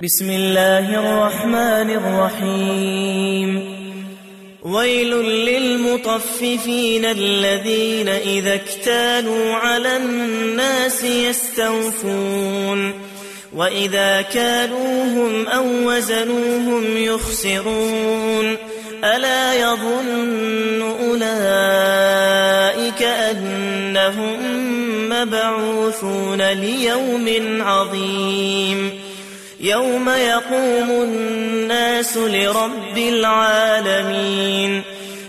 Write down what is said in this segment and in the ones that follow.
بسم الله الرحمن الرحيم ويل للمطففين الذين إذا اكتالوا على الناس يستوفون وإذا كالوهم أو وزنوهم يخسرون ألا يظن أولئك أنهم مبعوثون ليوم عظيم يوم يقوم الناس لرب العالمين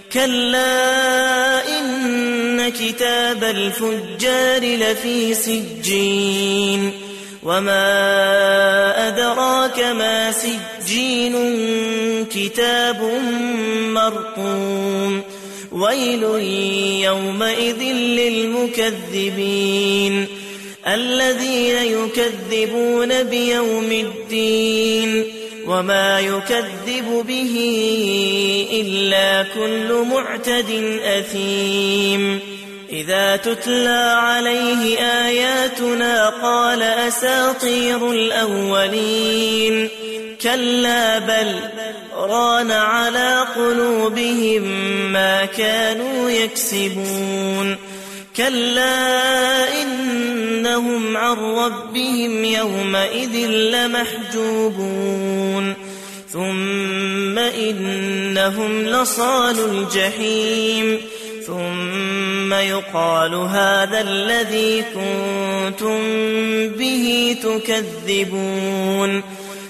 كلا إن كتاب الفجار لفي سجين وما أدراك ما سجين كتاب مرقوم ويل يومئذ للمكذبين الذين يكذبون بيوم الدين وما يكذب به إلا كل معتد أثيم إذا تتلى عليه آياتنا قال أساطير الأولين كلا بل ران على قلوبهم ما كانوا يكسبون كلا إنهم عن ربهم يومئذ لمحجوبون ثم إنهم لصال الجحيم ثم يقال هذا الذي كنتم به تكذبون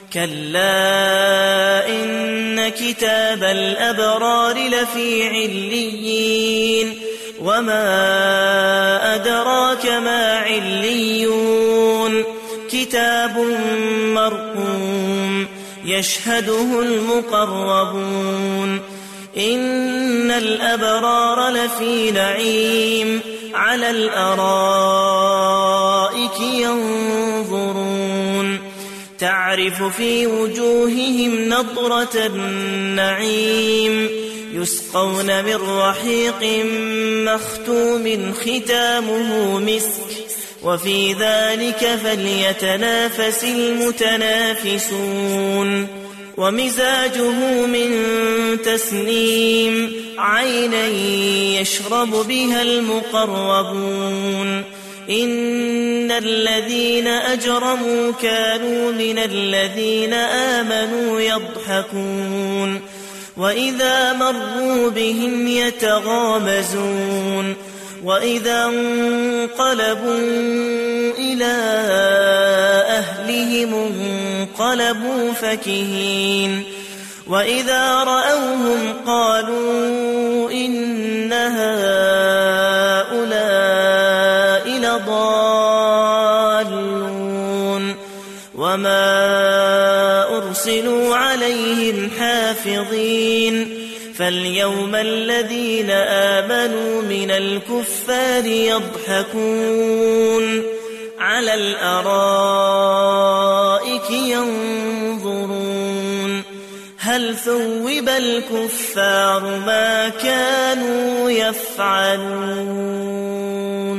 كلا إن كتاب الأبرار لفي عليين وما أدراك ما عليون كتاب مرقوم يشهده المقربون إن الأبرار لفي نعيم على الأرائك ينظرون تعرف في وجوههم نضرة النعيم يسقون من رحيق مختوم ختامه مسك وفي ذلك فليتنافس المتنافسون ومزاجه من تسنيم عينا يشرب بها المقربون إن الذين أجرموا كانوا من الذين آمنوا يضحكون وإذا مروا بهم يتغامزون وإذا انقلبوا إلى أهلهم انقلبوا فكهين وإذا رأوهم قالوا إن هؤلاء لضالون وما أرسلوا عليهم حافظين فاليوم الذين آمنوا من الكفار يضحكون على الأرائك ينظرون هل ثوب الكفار ما كانوا يفعلون